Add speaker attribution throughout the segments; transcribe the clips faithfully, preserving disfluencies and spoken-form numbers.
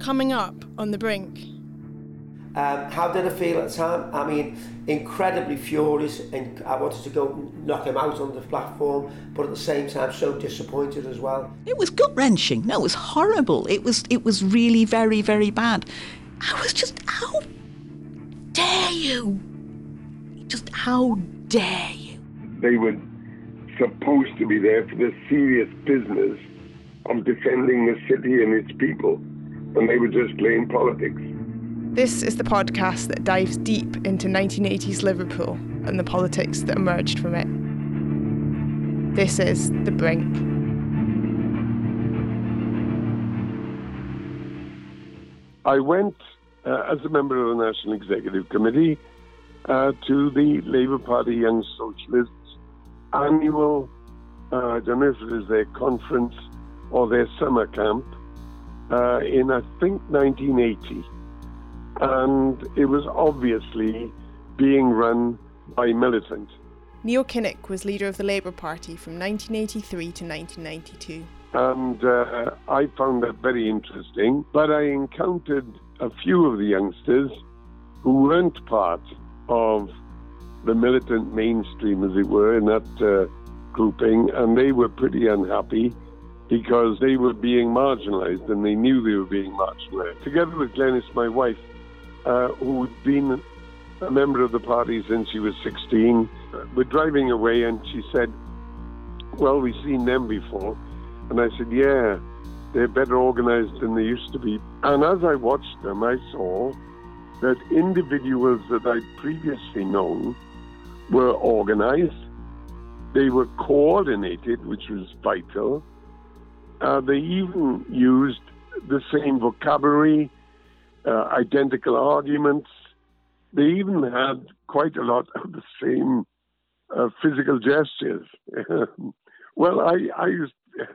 Speaker 1: coming up on the brink.
Speaker 2: Um, how did I feel at the time? I mean, incredibly furious, and I wanted to go knock him out on the platform, but at the same time so disappointed as well.
Speaker 3: It was gut-wrenching. No, it was horrible. It was it was really very, very bad. I was just, how dare you? Just how dare you?
Speaker 4: They were supposed to be there for the serious business of defending the city and its people, and they were just playing politics.
Speaker 1: This is the podcast that dives deep into nineteen eighties Liverpool and the politics that emerged from it. This is The Brink.
Speaker 4: I went uh, as a member of the National Executive Committee uh, to the Labour Party Young Socialists annual, uh, I don't know if it was their conference or their summer camp, uh, in I think nineteen eighty. And it was obviously being run by militant.
Speaker 1: Neil Kinnock was leader of the Labour Party from nineteen eighty-three to nineteen ninety-two.
Speaker 4: And uh, I found that very interesting. But I encountered a few of the youngsters who weren't part of the militant mainstream, as it were, in that uh, grouping, and they were pretty unhappy because they were being marginalised, and they knew they were being marginalised. Together with Glenys, my wife, uh, who had been a member of the party since she was sixteen, we're driving away, and she said, well, we've seen them before. And I said, yeah, they're better organised than they used to be. And as I watched them, I saw that individuals that I'd previously known were organised, they were coordinated, which was vital. Uh, they even used the same vocabulary, uh, identical arguments. They even had quite a lot of the same uh, physical gestures. Well, I, I used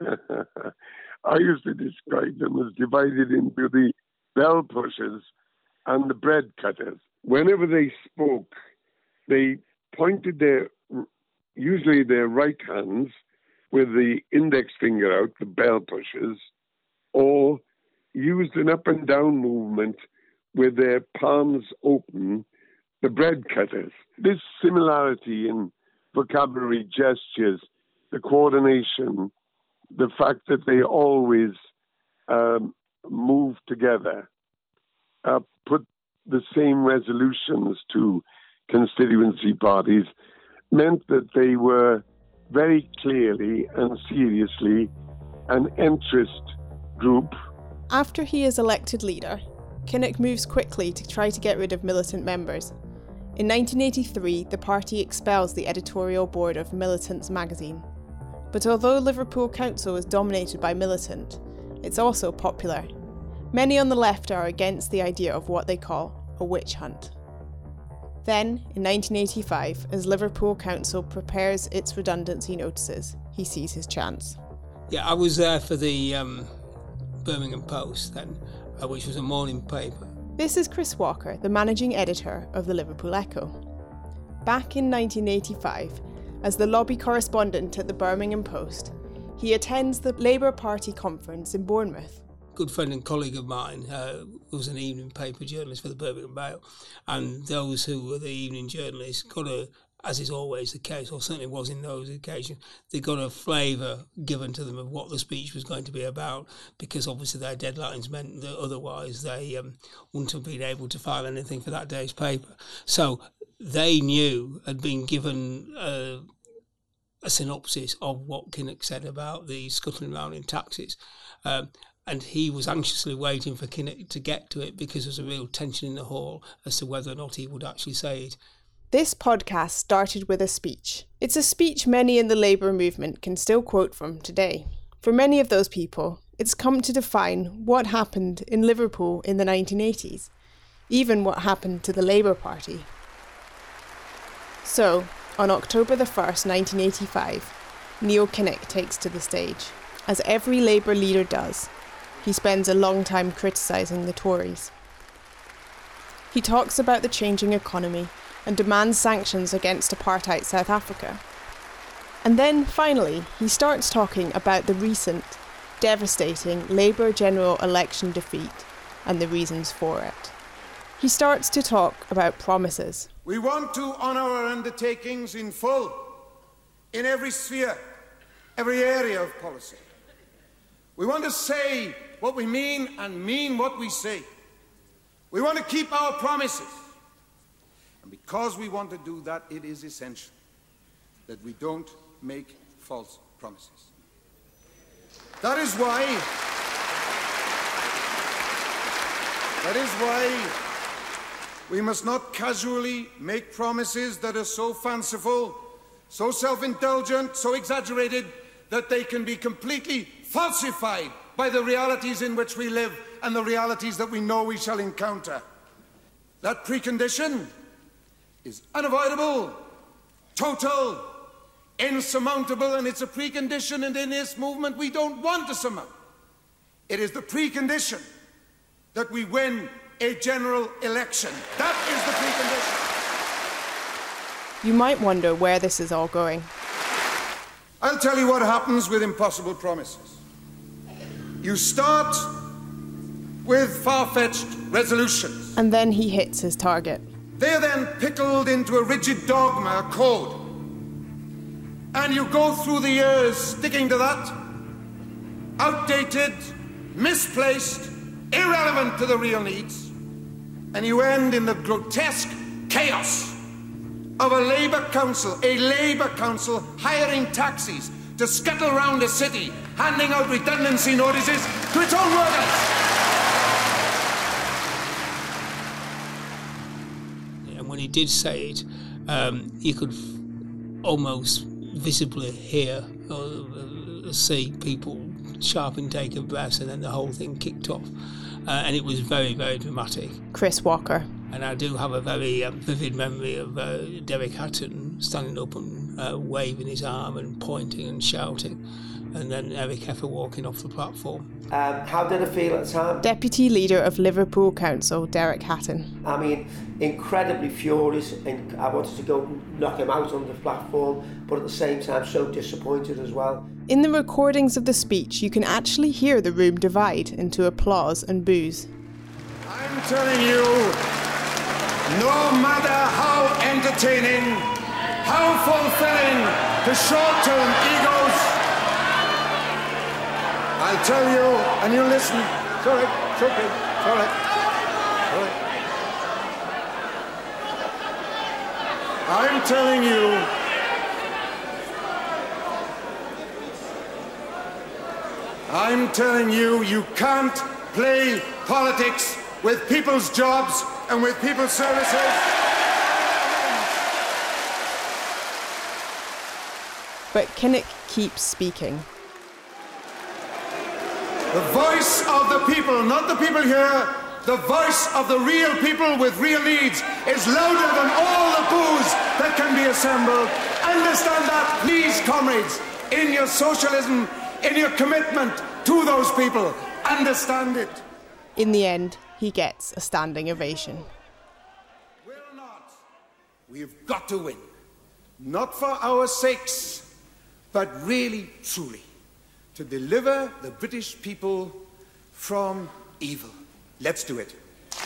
Speaker 4: I used to describe them as divided into the bell pushers and the bread cutters. Whenever they spoke, they pointed their, usually their right hands with the index finger out, the bell pushers, or used an up and down movement with their palms open, the bread cutters. This similarity in vocabulary, gestures, the coordination, the fact that they always um, move together, uh, put the same resolutions to constituency parties, meant that they were very clearly and seriously an interest group.
Speaker 1: After he is elected leader, Kinnock moves quickly to try to get rid of militant members. In nineteen eighty-three, the party expels the editorial board of Militants magazine. But although Liverpool Council is dominated by militant, it's also popular. Many on the left are against the idea of what they call a witch hunt. Then, in nineteen eighty-five, as Liverpool Council prepares its redundancy notices, he sees his chance.
Speaker 5: Yeah, I was there for the um, Birmingham Post then, uh, which was a morning paper.
Speaker 1: This is Chris Walker, the managing editor of the Liverpool Echo. Back in nineteen eighty-five, as the lobby correspondent at the Birmingham Post, he attends the Labour Party conference in Bournemouth.
Speaker 5: Good friend and colleague of mine uh, was an evening paper journalist for the Birmingham Mail, and those who were the evening journalists got a, as is always the case, or certainly was in those occasions, they got a flavour given to them of what the speech was going to be about, because obviously their deadlines meant that otherwise they um, wouldn't have been able to file anything for that day's paper. So they knew, had been given uh, a synopsis of what Kinnock said about the scuttling around in taxis. Um, and he was anxiously waiting for Kinnock to get to it because there was a real tension in the hall as to whether or not he would actually say it.
Speaker 1: This podcast started with a speech. It's a speech many in the Labour movement can still quote from today. For many of those people, it's come to define what happened in Liverpool in the nineteen eighties, even what happened to the Labour Party. So, on October the first, nineteen eighty-five, Neil Kinnock takes to the stage. As every Labour leader does, he spends a long time criticising the Tories. He talks about the changing economy and demands sanctions against apartheid South Africa. And then, finally, he starts talking about the recent, devastating Labour general election defeat and the reasons for it. He starts to talk about promises.
Speaker 6: We want to honour our undertakings in full, in every sphere, every area of policy. We want to say what we mean and mean what we say. We want to keep our promises. And because we want to do that, it is essential that we don't make false promises. That is why, that is why we must not casually make promises that are so fanciful, so self-indulgent, so exaggerated, that they can be completely falsified by the realities in which we live and the realities that we know we shall encounter. That precondition is unavoidable, total, insurmountable, and it's a precondition, and in this movement we don't want to surmount. It is the precondition that we win a general election. That is the precondition.
Speaker 1: You might wonder where this is all going.
Speaker 6: I'll tell you what happens with impossible promises. You start with far-fetched resolutions.
Speaker 1: And then he hits his target.
Speaker 6: They're then pickled into a rigid dogma, a code. And you go through the years sticking to that, outdated, misplaced, irrelevant to the real needs, and you end in the grotesque chaos of a Labour council, a Labour council hiring taxis to scuttle around the city, handing out redundancy notices to its own workers.
Speaker 5: And when he did say it, um, you could almost visibly hear or see people sharp intake of breath, and then the whole thing kicked off. Uh, and it was very, very dramatic.
Speaker 1: Chris Walker.
Speaker 5: And I do have a very um, vivid memory of uh, Derek Hatton standing up and uh, waving his arm and pointing and shouting, and then Eric Heffer walking off the platform.
Speaker 2: Um, how did it feel at the time?
Speaker 1: Deputy Leader of Liverpool Council, Derek Hatton.
Speaker 2: I mean, incredibly furious, and I wanted to go knock him out on the platform, but at the same time so disappointed as well.
Speaker 1: In the recordings of the speech, you can actually hear the room divide into applause and boos.
Speaker 6: I'm telling you, no matter how entertaining, how fulfilling the short-term egos, I'll tell you, and you listen. It's all right, it's okay, it's all right. All right. I'm telling you, I'm telling you, you can't play politics with people's jobs and with people's services.
Speaker 1: But Kinnock keeps speaking.
Speaker 6: The voice of the people, not the people here, the voice of the real people with real needs is louder than all the boos that can be assembled. Understand that, please, comrades, in your socialism, in your commitment to those people. Understand it.
Speaker 1: In the end, he gets a standing ovation.
Speaker 6: Will not. We've got to win. Not for our sakes, but really, truly, to deliver the British people from evil. Let's do it.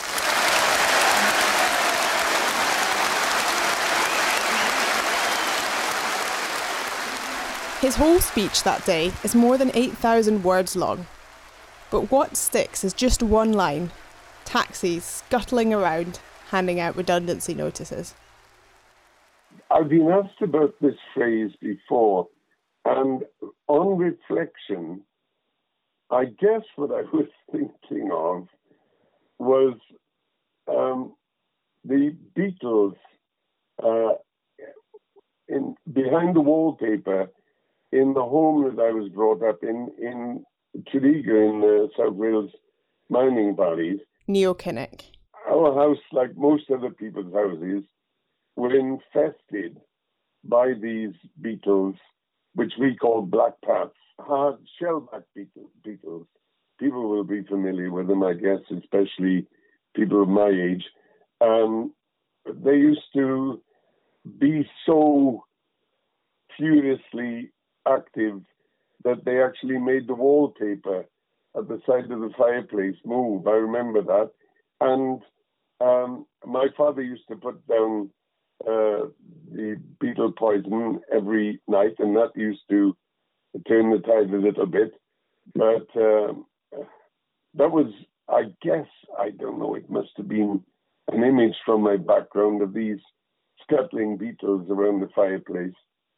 Speaker 1: His whole speech that day is more than eight thousand words long. But what sticks is just one line: taxis scuttling around, handing out redundancy notices.
Speaker 4: I've been asked about this phrase before, and on reflection, I guess what I was thinking of was um, the Beatles uh, in behind the wallpaper in the home that I was brought up in, in Tredegar in the South Wales mining valleys.
Speaker 1: Neil Kinnock.
Speaker 4: Our house, like most other people's houses, were infested by these beetles, which we call black bats, hard shellback beetle, beetles. People will be familiar with them, I guess, especially people of my age. Um, they used to be so furiously active that they actually made the wallpaper at the side of the fireplace move. I remember that. And um, my father used to put down uh, the beetle poison every night, and that used to turn the tide a little bit. But um, that was, I guess, I don't know, it must have been an image from my background of these scuttling beetles around the fireplace.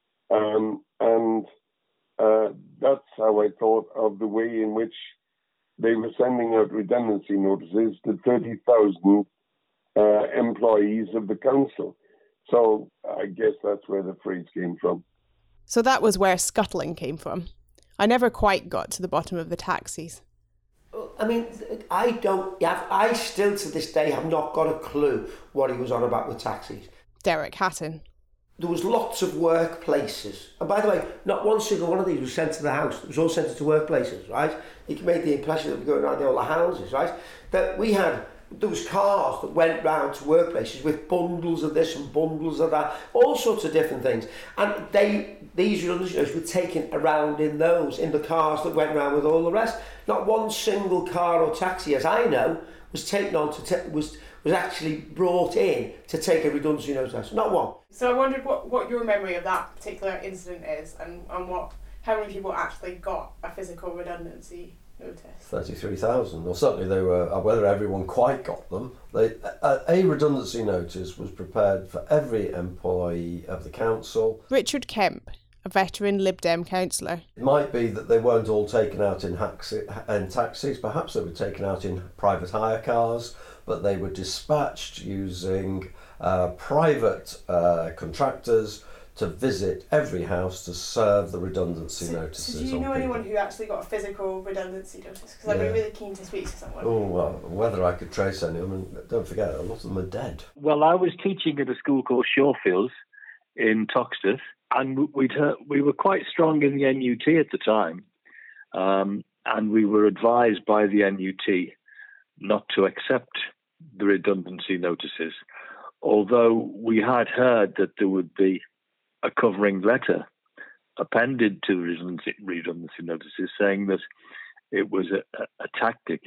Speaker 4: Um, and uh, that's how I thought of the way in which they were sending out redundancy notices to thirty thousand uh, employees of the council. So I guess that's where the phrase came from.
Speaker 1: So that was where scuttling came from. I never quite got to the bottom of the taxis.
Speaker 2: I mean, I don't, I still to this day have not got a clue what he was on about with taxis.
Speaker 1: Derek Hatton.
Speaker 2: There was lots of workplaces. And by the way, not one single one of these was sent to the house. It was all sent to workplaces, right? You made the impression that we were going around all the houses, right? That we had, there was cars that went round to workplaces with bundles of this and bundles of that, all sorts of different things. And they, these redundancies were taken around in those, in the cars that went round with all the rest. Not one single car or taxi, as I know, was taken on to, te- was was actually brought in to take a redundancy notice. Not one.
Speaker 1: So I wondered what, what your memory of that particular incident is, and, and what how many people actually got a physical redundancy notice.
Speaker 7: thirty-three thousand, or certainly they were, uh, whether everyone quite got them. They, a, a redundancy notice was prepared for every employee of the council.
Speaker 1: Richard Kemp, a veteran Lib Dem councillor.
Speaker 7: It might be that they weren't all taken out in, haxi- in taxis, perhaps they were taken out in private hire cars, but they were dispatched using uh, private uh, contractors to visit every house to serve the redundancy
Speaker 1: so,
Speaker 7: notices.
Speaker 1: So do you know
Speaker 7: on
Speaker 1: anyone
Speaker 7: people.
Speaker 1: who actually got a physical redundancy notice? Because I'd
Speaker 7: Yeah.
Speaker 1: be really keen to speak to someone.
Speaker 7: Oh, well, whether I could trace any of them, and don't forget, a lot of them are dead.
Speaker 8: Well, I was teaching at a school called Shawfields in Toxteth, and we'd heard, we were quite strong in the N U T at the time, um, and we were advised by the N U T not to accept the redundancy notices, although we had heard that there would be a covering letter appended to redundancy, redundancy notices saying that it was a, a tactic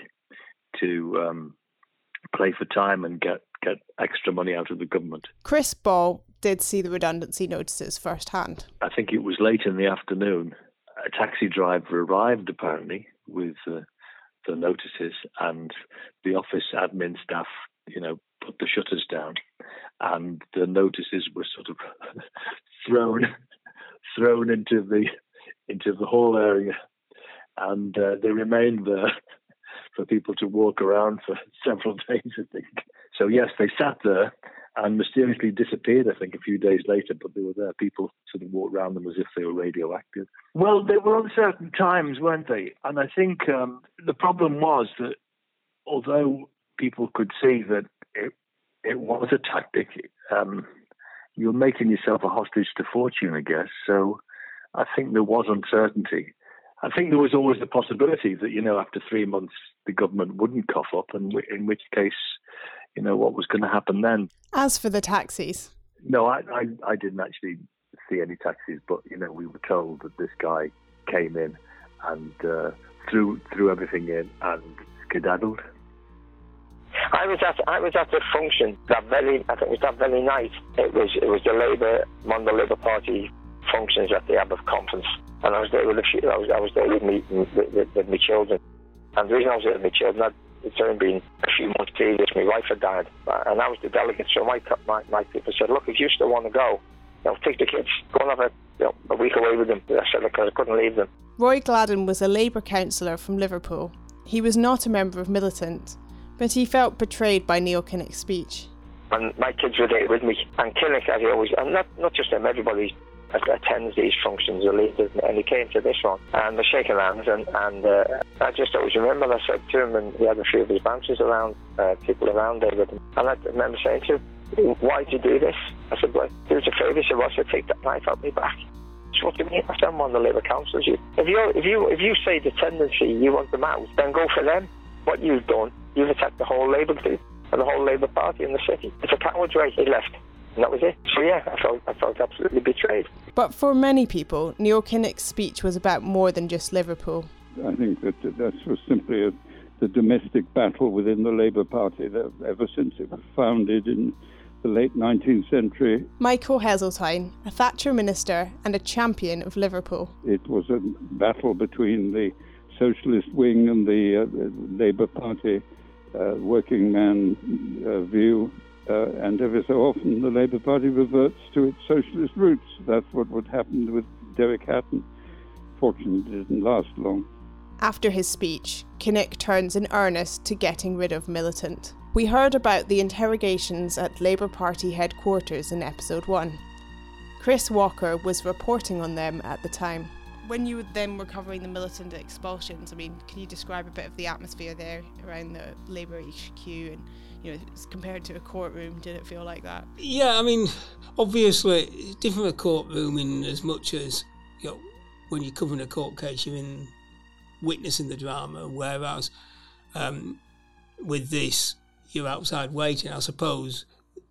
Speaker 8: to um, play for time and get, get extra money out of the government.
Speaker 1: Chris Ball did see the redundancy notices firsthand.
Speaker 8: I think it was late in the afternoon. A taxi driver arrived apparently with uh, the notices, and the office admin staff, you know, put the shutters down, and the notices were sort of thrown thrown into the into the hall area, and uh, they remained there for people to walk around for several days, I think. So yes, they sat there and mysteriously disappeared, I think, a few days later, but they were there. People sort of walked around them as if they were radioactive. Well, they were uncertain times, weren't they? And I think um, the problem was that although people could see that it, it was a tactic, um, you're making yourself a hostage to fortune, I guess. So I think there was uncertainty. I think there was always the possibility that, you know, after three months, the government wouldn't cough up, and w- in which case, you know, what was going to happen then.
Speaker 1: As for the taxis?
Speaker 8: No, I, I, I didn't actually see any taxis, but, you know, we were told that this guy came in and uh, threw threw everything in and skedaddled.
Speaker 9: I was at I was at a function that very I think it was that very night. It was it was the Labour one of the Labour Party functions at the Abbott conference, and I was there with a few. I was I was there with me with, with, with my children, and the reason I was there with my children, I'd, it's only been a few months previous. My wife had died, and I was the delegate. So my my, my people said, "Look, if you still want to go, you know, take the kids, go and have a you know, a week away with them." I said because I couldn't leave them.
Speaker 1: Roy Gladden was a Labour councillor from Liverpool. He was not a member of Militant, but he felt betrayed by Neil Kinnock's speech.
Speaker 9: And my kids were there with me, and Kinnock, as he always, and not not just him, everybody attends these functions, the leaders, and he came to this one, and they're shaking hands, and, and uh, I just always remember, I said to him, and he had a few of his bouncers around, uh, people around there with him, and I remember saying to him, "Why did you do this?" I said, "Well, do us a favour." He said, "Well, I said, take that knife out my back." So what do you mean? I said, "I'm one of the Labour councillors. You, if you if you if you say the tendency you want them out, then go for them. What you've done, you've attacked the whole Labour group and the whole Labour Party in the city. It's a coward's way." He left. And that was it. So yeah, I felt I felt absolutely betrayed.
Speaker 1: But for many people, Neil Kinnock's speech was about more than just Liverpool.
Speaker 10: I think that that was simply a, the domestic battle within the Labour Party that ever since it was founded in the late nineteenth century.
Speaker 1: Michael Heseltine, a Thatcher minister and a champion of Liverpool.
Speaker 10: It was a battle between the socialist wing and the, uh, the Labour Party uh, working man uh, view. Uh, and every so often the Labour Party reverts to its socialist roots. That's what would happen with Derek Hatton. Fortunately, it didn't last long.
Speaker 1: After his speech, Kinnock turns in earnest to getting rid of Militant. We heard about the interrogations at Labour Party headquarters in episode one. Chris Walker was reporting on them at the time. When you then were covering the Militant expulsions, I mean, can you describe a bit of the atmosphere there around the Labour H Q and, you know, compared to a courtroom, did it feel like that?
Speaker 5: Yeah, I mean, obviously, it's different a courtroom in as much as, you know, when you're covering a court case, you're in witnessing the drama, whereas um, with this, you're outside waiting. I suppose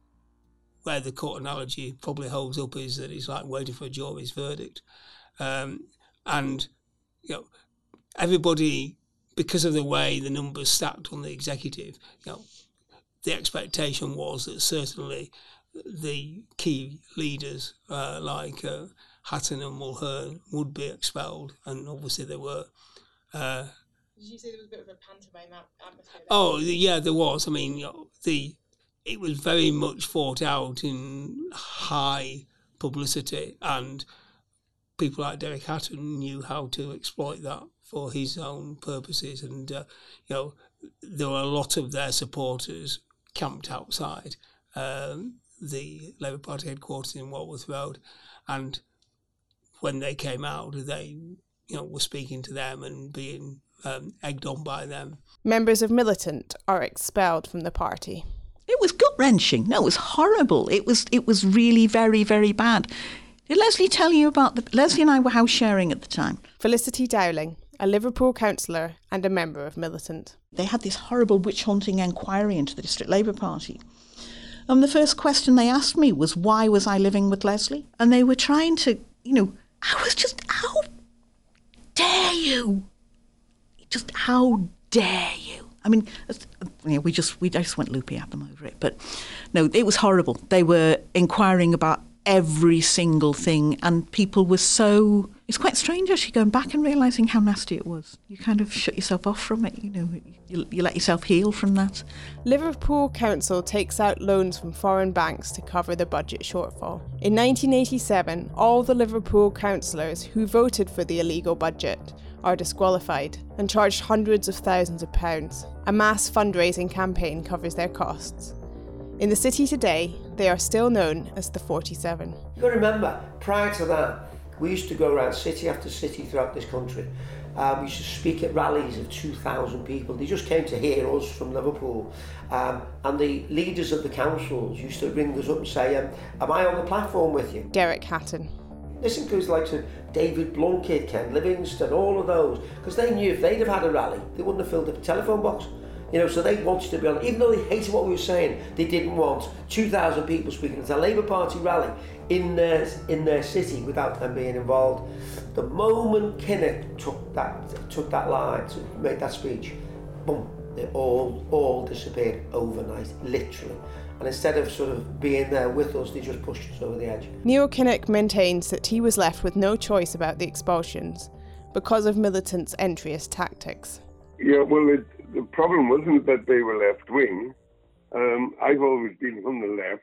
Speaker 5: where the court analogy probably holds up is that it's like waiting for a jury's verdict. Um, and, you know, everybody, because of the way the numbers stacked on the executive, you know, the expectation was that certainly the key leaders uh, like uh, Hatton and Mulhern would be expelled, and obviously they were. Uh,
Speaker 1: Did you say there was a bit of a pantomime atmosphere?
Speaker 5: Oh, yeah, there was. I mean, you know, the it was very much fought out in high publicity, and people like Derek Hatton knew how to exploit that for his own purposes. And, uh, you know, there were a lot of their supporters camped outside um, the Labour Party headquarters in Walworth Road. And when they came out, they, you know, were speaking to them and being um, egged on by them.
Speaker 1: Members of Militant are expelled from the party.
Speaker 3: It was gut-wrenching. No, it was horrible. It was it was really very, very bad. Did Leslie tell you about the... Leslie and I were house sharing at the time.
Speaker 1: Felicity Dowling, a Liverpool councillor and a member of Militant.
Speaker 3: They had this horrible witch-hunting inquiry into the District Labour Party. And the first question they asked me was, why was I living with Leslie? And they were trying to, you know, I was just, how dare you? Just how dare you? I mean, you know, we just we just went loopy at them over it. But no, it was horrible. They were inquiring about every single thing, and people were so... It's quite strange actually going back and realising how nasty it was. You kind of shut yourself off from it, you know, you, you let yourself heal from that.
Speaker 1: Liverpool Council takes out loans from foreign banks to cover the budget shortfall. In nineteen eighty-seven, all the Liverpool councillors who voted for the illegal budget are disqualified and charged hundreds of thousands of pounds. A mass fundraising campaign covers their costs. In the city today, they are still known as the forty-seven.
Speaker 2: You've got to remember, prior to that, we used to go around city after city throughout this country. Um, we used to speak at rallies of two thousand people. They just came to hear us from Liverpool. Um, and the leaders of the councils used to ring us up and say, um, am I on the platform with you?
Speaker 1: Derek Hatton.
Speaker 2: This includes the likes of David Blunkett, Ken Livingstone, all of those, because they knew if they'd have had a rally, they wouldn't have filled up a telephone box. You know, so they wanted to be on, even though they hated what we were saying, they didn't want two thousand people speaking at a Labour Party rally in their, in their city without them being involved. The moment Kinnock took that, took that line, made that speech, boom, they all, all disappeared overnight, literally. And instead of sort of being there with us, they just pushed us over the edge.
Speaker 1: Neil Kinnock maintains that he was left with no choice about the expulsions because of Militant's entryist tactics.
Speaker 4: Yeah, well, it, the problem wasn't that they were left-wing. Um, I've always been from the left.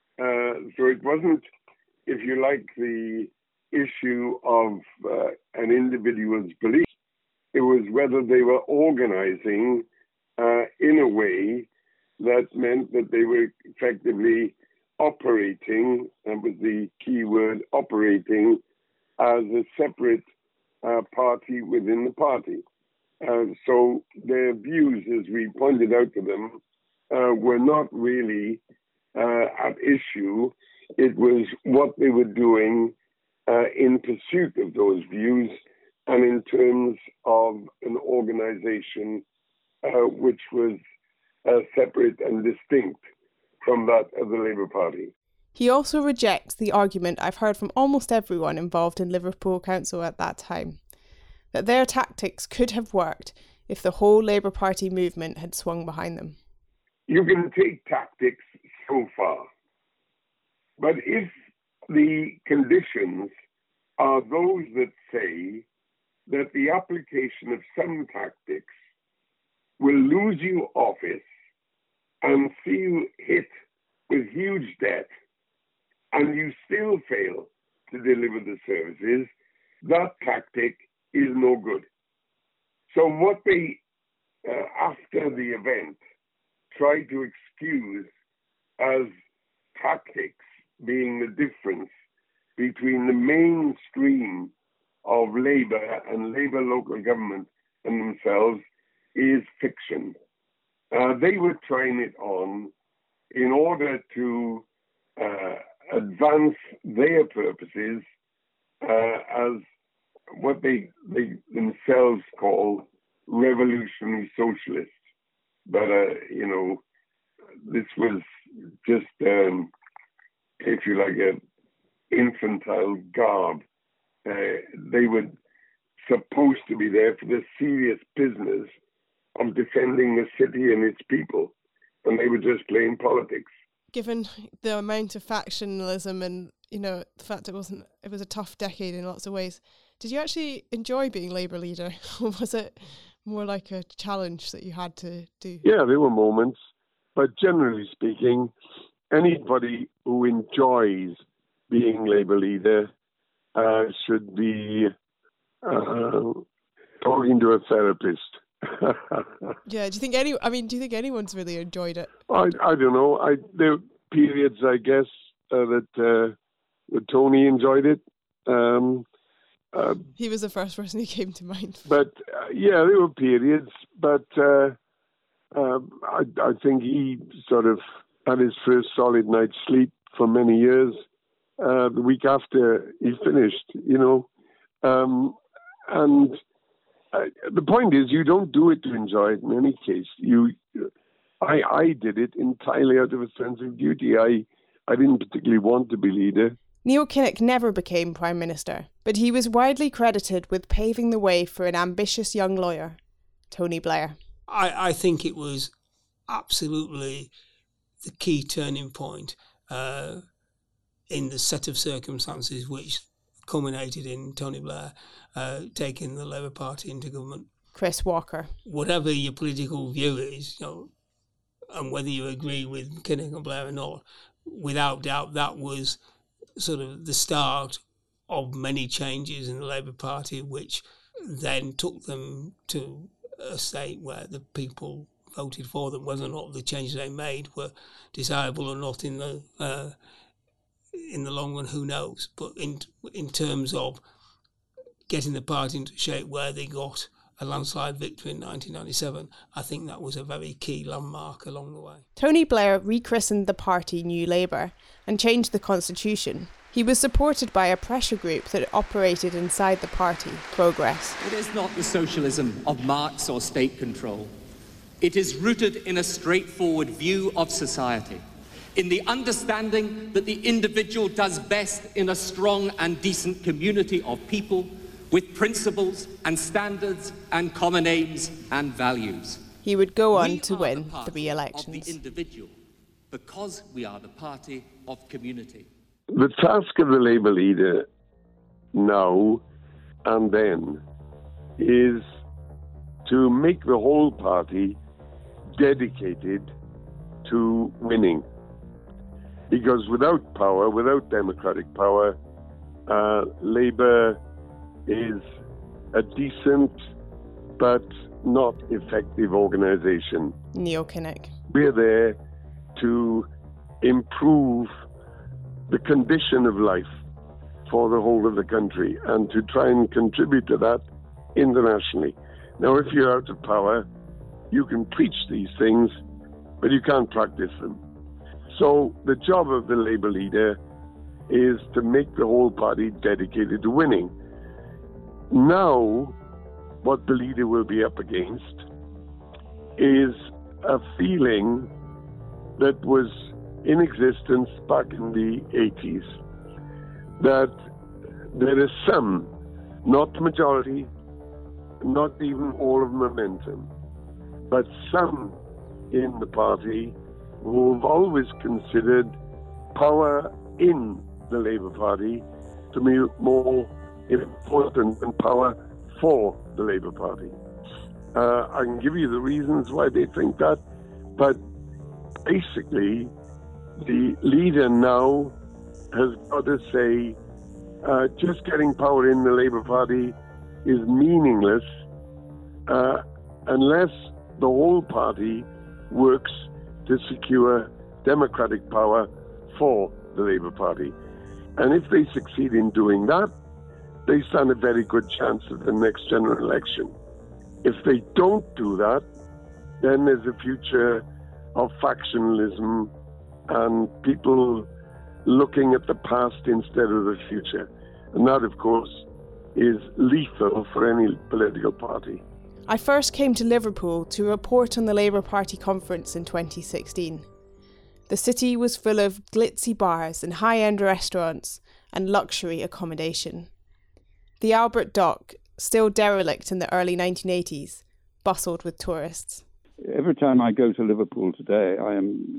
Speaker 4: Uh, so it wasn't, if you like, the issue of uh, an individual's belief. It was whether they were organizing uh, in a way that meant that they were effectively operating, that was the key word, operating as a separate uh, party within the party. Uh, so their views, as we pointed out to them, uh, were not really uh, at issue. It was what they were doing uh, in pursuit of those views and in terms of an organization uh, which was uh, separate and distinct from that of the Labour Party.
Speaker 1: He also rejects the argument I've heard from almost everyone involved in Liverpool Council at that time, that their tactics could have worked if the whole Labour Party movement had swung behind them.
Speaker 4: You can take tactics so far, but if the conditions are those that say that the application of some tactics will lose you office and see you hit with huge debt, and you still fail to deliver the services, that tactic is no good. So what they, uh, after the event, try to excuse as tactics being the difference between the mainstream of Labour and Labour local government and themselves is fiction. Uh, they were trying it on in order to uh, advance their purposes uh, as what they, they themselves call revolutionary socialists. But, uh, you know, this was just, um, if you like, an infantile garb. Uh, they were supposed to be there for the serious business of defending the city and its people, and they were just playing politics.
Speaker 1: Given the amount of factionalism and, you know, the fact it wasn't, it was a tough decade in lots of ways, did you actually enjoy being Labour leader, or was it more like a challenge that you had to do?
Speaker 4: Yeah, there were moments, but generally speaking, anybody who enjoys being Labour leader uh, should be uh, talking to a therapist.
Speaker 1: Yeah, do you think any? I mean, do you think anyone's really enjoyed it?
Speaker 4: I I don't know. I there were periods, I guess, uh, that uh, that Tony enjoyed it. Um, uh,
Speaker 1: he was the first person who came to mind.
Speaker 4: But uh, yeah, there were periods. But uh, uh, I I think he sort of had his first solid night's sleep for many years uh, the week after he finished. You know, um, and. Uh, the point is, you don't do it to enjoy it in any case. You, I, I did it entirely out of a sense of duty. I, I didn't particularly want to be leader.
Speaker 1: Neil Kinnock never became Prime Minister, but he was widely credited with paving the way for an ambitious young lawyer, Tony Blair.
Speaker 5: I, I think it was absolutely the key turning point uh, in the set of circumstances which culminated in Tony Blair uh, taking the Labour Party into government.
Speaker 1: Chris Walker.
Speaker 5: Whatever your political view is, you know, and whether you agree with Kinnock and Blair or not, without doubt that was sort of the start of many changes in the Labour Party, which then took them to a state where the people voted for them, whether or not the changes they made were desirable or not in the uh, in the long run, who knows? But in in terms of getting the party into shape where they got a landslide victory in nineteen ninety-seven, I think that was a very key landmark along the way.
Speaker 1: Tony Blair rechristened the party New Labour and changed the constitution. He was supported by a pressure group that operated inside the party, Progress.
Speaker 11: It is not the socialism of Marx or state control. It is rooted in a straightforward view of society, in the understanding that the individual does best in a strong and decent community of people with principles and standards and common aims and values.
Speaker 1: He would go on
Speaker 11: we
Speaker 1: to win the, the re-elections.
Speaker 11: Of the individual, because we are the party of community.
Speaker 4: The task of the Labour leader now and then is to make the whole party dedicated to winning. Because without power, without democratic power, uh, Labour is a decent but not effective organisation.
Speaker 1: Neil Kinnock.
Speaker 4: We're there to improve the condition of life for the whole of the country and to try and contribute to that internationally. Now, if you're out of power, you can preach these things, but you can't practice them. So the job of the Labour leader is to make the whole party dedicated to winning. Now, what the leader will be up against is a feeling that was in existence back in the eighties, that there is some, not the majority, not even all of momentum, but some in the party who have always considered power in the Labour Party to be more important than power for the Labour Party. Uh, I can give you the reasons why they think that, but basically the leader now has got to say uh, just getting power in the Labour Party is meaningless uh, unless the whole party works to secure democratic power for the Labour Party. And if they succeed in doing that, they stand a very good chance at the next general election. If they don't do that, then there's a future of factionalism and people looking at the past instead of the future. And that, of course, is lethal for any political party.
Speaker 1: I first came to Liverpool to report on the Labour Party conference in twenty sixteen. The city was full of glitzy bars and high-end restaurants and luxury accommodation. The Albert Dock, still derelict in the early nineteen eighties, bustled with tourists.
Speaker 10: Every time I go to Liverpool today, I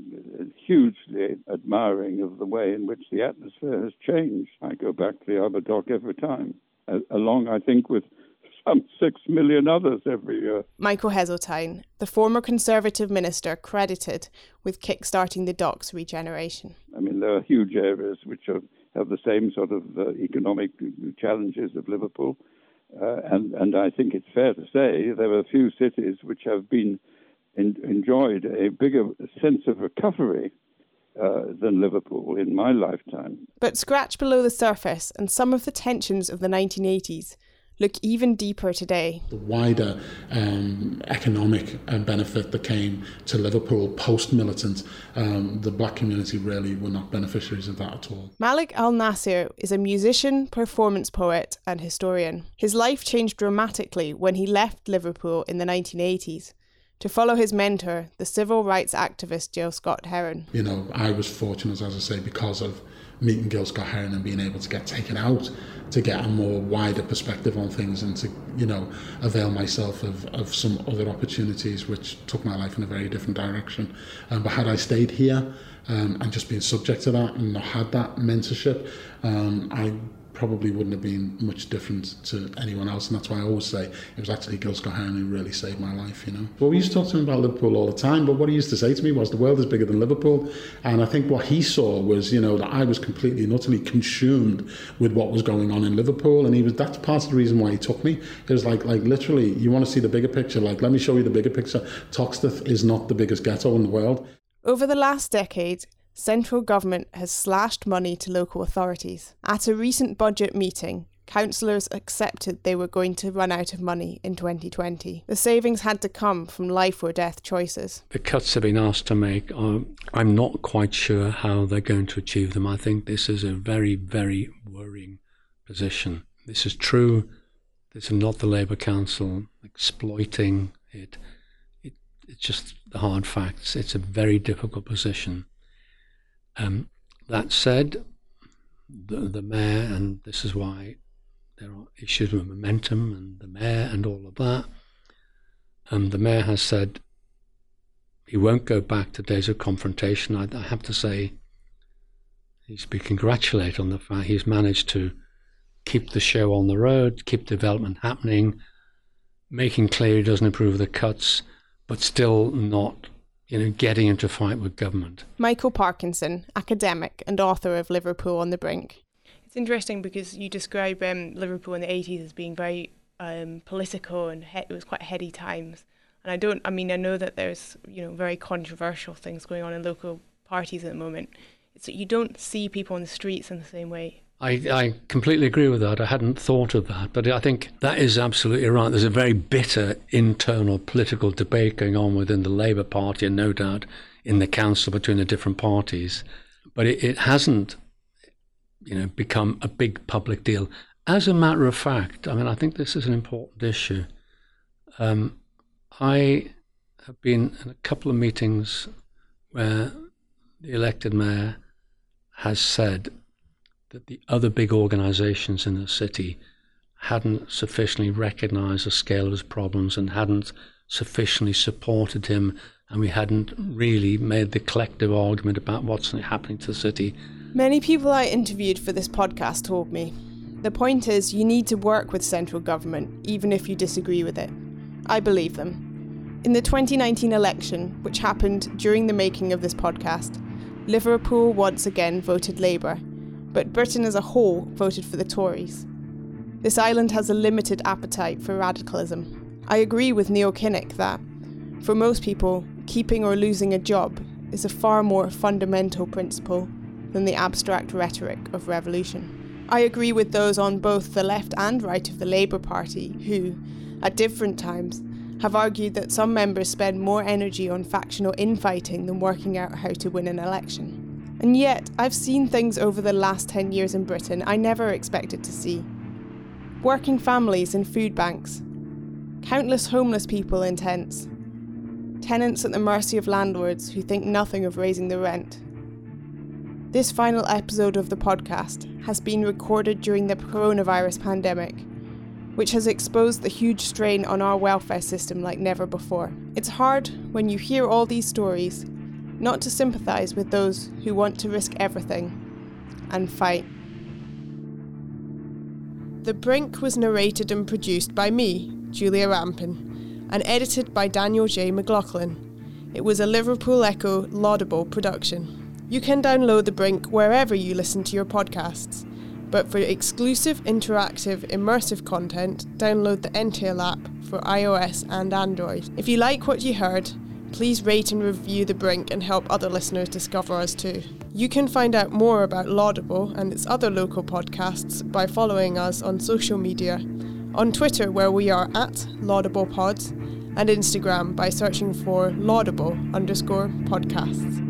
Speaker 10: am hugely admiring of the way in which the atmosphere has changed. I go back to the Albert Dock every time, along, I think, with some six million others every year.
Speaker 1: Michael Heseltine, the former Conservative minister credited with kick-starting the dock's regeneration.
Speaker 10: I mean, there are huge areas which are, have the same sort of uh, economic challenges of Liverpool. Uh, and, and I think it's fair to say there are a few cities which have been in, enjoyed a bigger sense of recovery uh, than Liverpool in my lifetime.
Speaker 1: But scratch below the surface, and some of the tensions of the nineteen eighties look even deeper today.
Speaker 12: The wider um, economic uh, benefit that came to Liverpool post-militant, um, the black community really were not beneficiaries of that at all.
Speaker 1: Malik Al-Nasir is a musician, performance poet and historian. His life changed dramatically when he left Liverpool in the nineteen eighties to follow his mentor, the civil rights activist Gil Scott-Heron.
Speaker 12: You know, I was fortunate, as I say, because of meeting Gil Scott-Heron and being able to get taken out to get a more wider perspective on things and to, you know, avail myself of, of some other opportunities which took my life in a very different direction. Um, but had I stayed here um, and just been subject to that and not had that mentorship, um, I probably wouldn't have been much different to anyone else, and that's why I always say it was actually Gil Scott-Heron who really saved my life, you know. Well, we used to talk to him about Liverpool all the time, but what he used to say to me was the world is bigger than Liverpool, and I think what he saw was, you know, that I was completely and utterly consumed with what was going on in Liverpool, and he was that's part of the reason why he took me. It was like, like literally, you want to see the bigger picture, like, let me show you the bigger picture. Toxteth is not the biggest ghetto in the world.
Speaker 1: Over the last decade, central government has slashed money to local authorities. At a recent budget meeting, councillors accepted they were going to run out of money in twenty twenty. The savings had to come from life or death choices.
Speaker 13: The cuts they've been asked to make, um, I'm not quite sure how they're going to achieve them. I think this is a very, very worrying position. This is true. This is not the Labour Council exploiting it. it. It's just the hard facts. It's a very difficult position. Um, that said, the, the mayor, and this is why there are issues with momentum and the mayor and all of that, um, the mayor has said he won't go back to days of confrontation. I, I have to say he's been congratulated on the fact he's managed to keep the show on the road, keep development happening, making clear he doesn't approve of the cuts, but still not, you know, getting into a fight with government.
Speaker 1: Michael Parkinson, academic and author of Liverpool on the Brink. It's interesting because you describe um, Liverpool in the eighties as being very um, political and he- it was quite heady times. And I don't, I mean, I know that there's, you know, very controversial things going on in local parties at the moment. It's that you don't see people on the streets in the same way.
Speaker 13: I, I completely agree with that. I hadn't thought of that, but I think that is absolutely right. There's a very bitter internal political debate going on within the Labour Party and no doubt in the council between the different parties. But it, it hasn't, you know, become a big public deal. As a matter of fact, I mean, I think this is an important issue. Um, I have been in a couple of meetings where the elected mayor has said that the other big organisations in the city hadn't sufficiently recognised the scale of his problems and hadn't sufficiently supported him, and we hadn't really made the collective argument about what's happening to the city.
Speaker 1: Many people I interviewed for this podcast told me, the point is you need to work with central government, even if you disagree with it. I believe them. In the twenty nineteen election, which happened during the making of this podcast, Liverpool once again voted Labour, but Britain as a whole voted for the Tories. This island has a limited appetite for radicalism. I agree with Neil Kinnock that, for most people, keeping or losing a job is a far more fundamental principle than the abstract rhetoric of revolution. I agree with those on both the left and right of the Labour Party who, at different times, have argued that some members spend more energy on factional infighting than working out how to win an election. And yet, I've seen things over the last ten years in Britain I never expected to see. Working families in food banks, countless homeless people in tents, tenants at the mercy of landlords who think nothing of raising the rent. This final episode of the podcast has been recorded during the coronavirus pandemic, which has exposed the huge strain on our welfare system like never before. It's hard, when you hear all these stories, not to sympathise with those who want to risk everything and fight. The Brink was narrated and produced by me, Julia Rampin, and edited by Daniel J. McLaughlin. It was a Liverpool Echo Laudable production. You can download The Brink wherever you listen to your podcasts, but for exclusive, interactive, immersive content, download the Entail app for iOS and Android. If you like what you heard, please rate and review The Brink and help other listeners discover us too. You can find out more about Laudable and its other local podcasts by following us on social media, on Twitter where we are at LaudablePods, and Instagram by searching for laudable underscore podcasts.